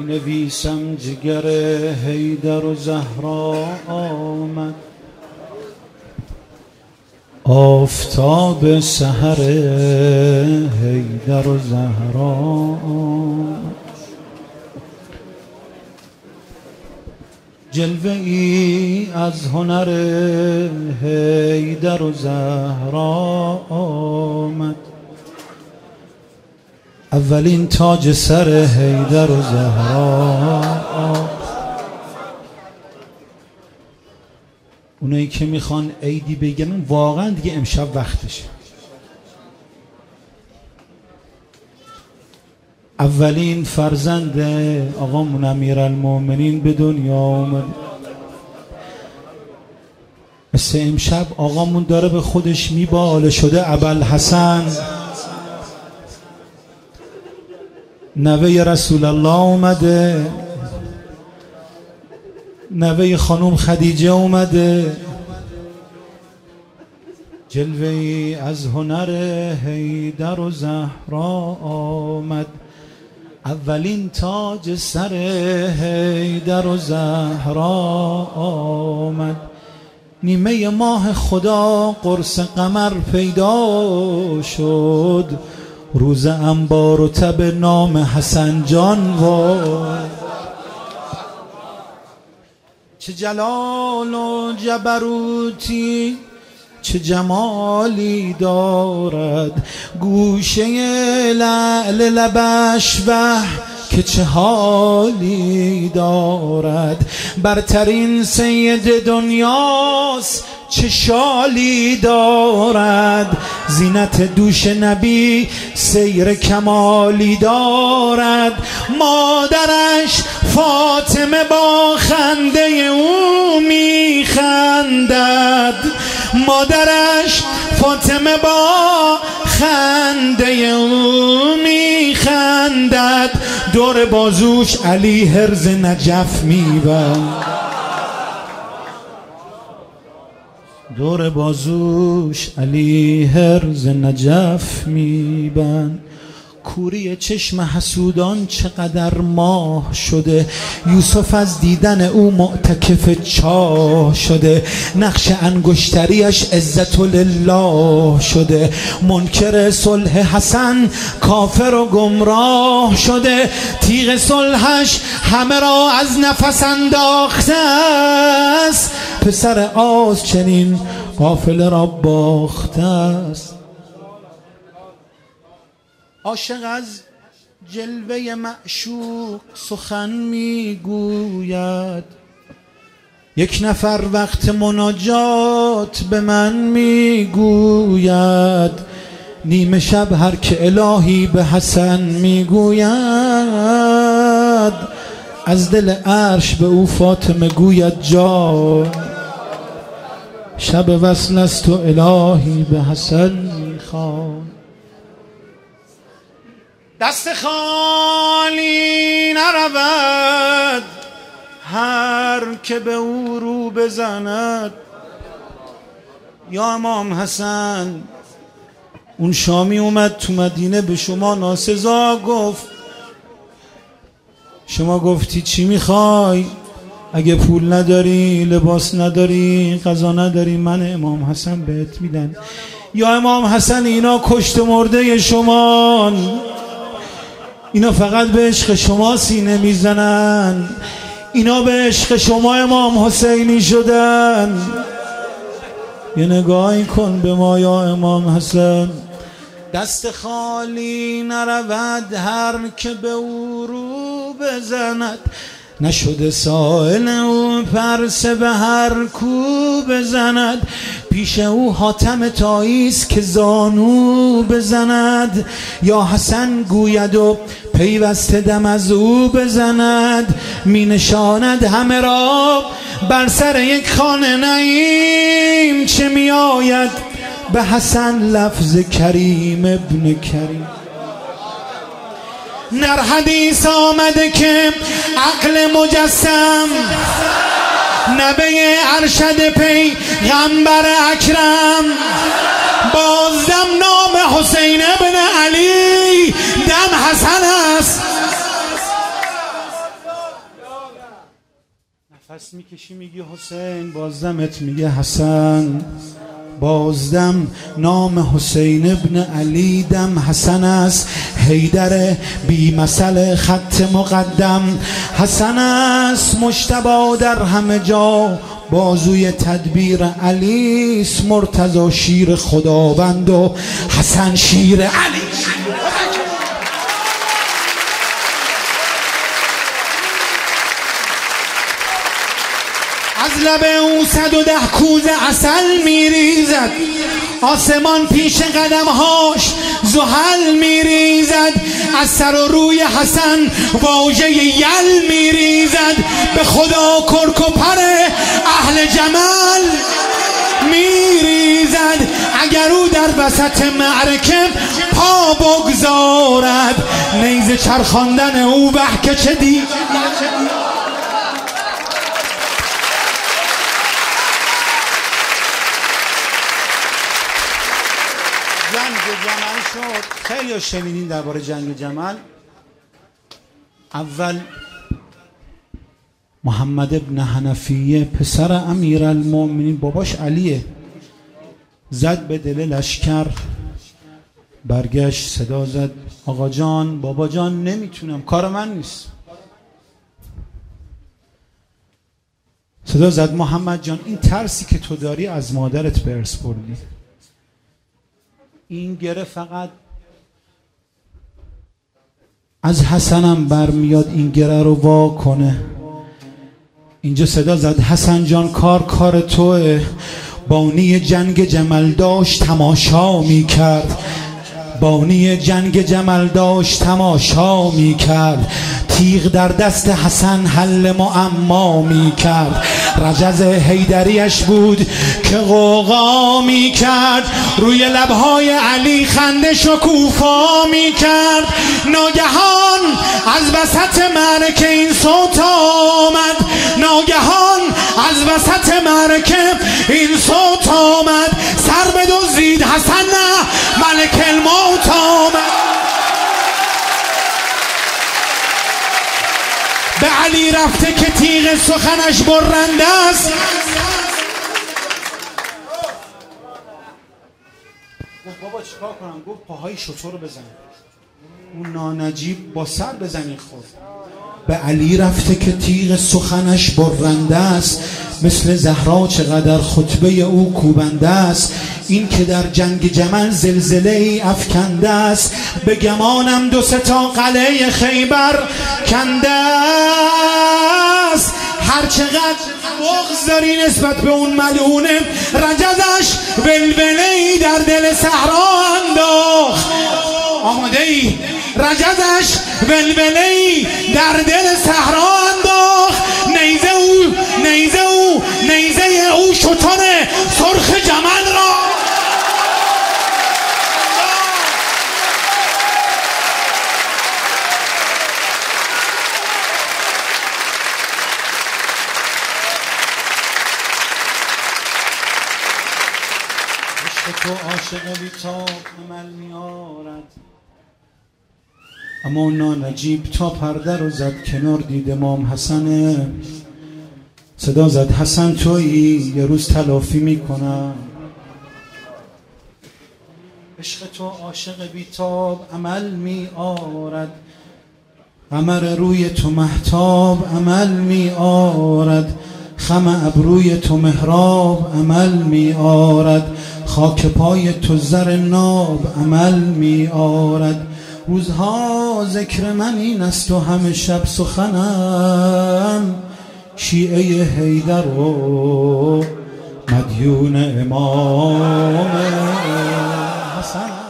نویسم جگر حیدر و زهرا آمد، آفتاب سحر حیدر و زهرا آمد. جلوه ای از هنر حیدر و زهرا آمد، اولین تاج سر حیدر و زهرا. اونایی که میخوان عیدی بگن واقعا دیگه امشب وقتشه. اولین فرزند آقامون امیرالمومنین به دنیا اومد. مثل امشب آقامون داره به خودش میباله شده ابوالحسن نوه رسول الله اومده، نوه خانوم خدیجه اومده. جلوه ای از هنر حیدر و زهرا آمد، اولین تاج سر حیدر و زهرا آمد. نیمه ماه خدا قرص قمر پیدا شد، روز انبار و تب نام حسن جان واد. چه جلال و جبروتی چه جمالی دارد، گوشه لعل لبش به که چه حالی دارد. برترین سید دنیاست چه شالی دارد، زینت دوش نبی سیر کمالی دارد. مادرش فاطمه با خنده او میخندد، مادرش فاطمه با خنده او میخندد. دور بازوش علی هرز نجف میبند، دور بازوش علی هرز نجف میبند. کوری چشم حسودان چقدر ماه شده، یوسف از دیدن او معتکف چاه شده. نقش انگشتریش عزت لله شده، منکر صلح حسن کافر و گمراه شده. تیغ صلحش همه را از نفس انداخته است، پسر آز چنین قافله را باخته است. عاشق از جلوه معشوق سخن میگوید، یک نفر وقت مناجات به من میگوید. نیمه شب هر که الهی به حسن میگوید، از دل عرش به او فاطمه گوید جان. شب وصل است و الهی به حسن میخوان. دست خالی نرود هر که به او رو بزند. یا امام حسن اون شامی اومد تو مدینه به شما ناسزا گفت، شما گفتی چی میخوای؟ اگه پول نداری، لباس نداری، غذا نداری، من امام حسن بهت میدن. یا امام حسن اینا کشت مرده شمان، اینا فقط به عشق شما سینه میزنن، اینا به عشق شما امام حسینی شدن. یه نگاهی کن به ما یا امام حسن. دست خالی نرود هر که به او رو بزند، نشده سائل او پرسه به هر کو بزند. پیش او حاتم طاییست که زانو بزند، یا حسن گوید و پیوسته دم از او بزند. می نشاند همه را بر سر یک خانه نعیم، چه می آید به حسن لفظ کریم ابن کریم. نر حدیث آمده که عقل مجسم نبی ارشد پیغمبر اکرم، بازدم نام حسین ابن علی دم حسن است. نفس میکشی میگی حسین، بازدمت میگه حسن. بازدم نام حسین ابن علی، دم حسن است حیدر بی مثل خط مقدم. حسن است مجتبی در همه جا، بازوی تدبیر علی است. مرتضی شیر خداوند و حسن شیر علی. از لب او 110 کوزه عسل میریزد، آسمان پیش قدمهاش زحل میریزد. از سر و روی حسن واژه یل میریزد، به خدا کرک و پر اهل جمل میریزد. اگر او در وسط معرکه پا بگذارد، نیزه چرخاندن او وح که چه دید. جنگ جمل شد. خیلی شنیدین درباره جنگ جمل. اول محمد ابن حنفیه پسر امیرالمومنین، باباش علیه، زد به دل لشکر. برگشت صدا زد آقا جان، بابا جان، نمیتونم، کار من نیست. صدا زد محمد جان، این ترسی که تو داری از مادرت به ارث بردی. این گره فقط از حسنم برمیاد این گره رو وا کنه. اینجا صدا زد حسن جان، کار توه. بانی جنگ جمل داشت تماشا میکرد، بانی جنگ جمل داشت تماشا میکرد. تیغ در دست حسن حل معما میکرد. رجز حیدریش بود که غوغا میکرد، روی لبهای علی خنده شکوفا میکرد. ناگهان از وسط معرکه این صوت آمد، ناگهان از وسط معرکه این صوت آمد. سر بدزدید حسن نه ملک الموت آمد. به علی رفته که تیغ سخنش برنده است. گفت بابا چیکار کنم؟ گفت پاهای شتر رو بزن. اون نانجیب با سر بزنی. خود به علی رفته که تیغ سخنش برنده است. مثل زهرا چقدر خطبه او کوبنده است. این که در جنگ جمل زلزله ای افکنده است. به گمانم 2 تا قلعه خیبر کنده است. هر چقدر بغض داری نسبت به اون ملعونه، رجزش ولوله ای در دل صحرا انداخت. آماده ای؟ رجزش ولوله ای در دل صحرا انداخت. نیزه او شتر سرخ جمل را. عشق تو عاشق بی‌تاب عمل می‌آرد، اما نانجیب تا پرده رو زد کنار، دید امام حسنه. صدا زد حسن تویی، یه روز تلافی میکنم. عشق تو عاشق بی‌تاب عمل می‌آرد، قمر روی تو مهتاب عمل می‌آرد. خم ابروی تو محراب عمل می‌آرد. خاک پای تو زر ناب عمل می‌آرد. روزها ذکر من این است و همه شب سخنم، شیعه حیدر و مدیون امام حسن.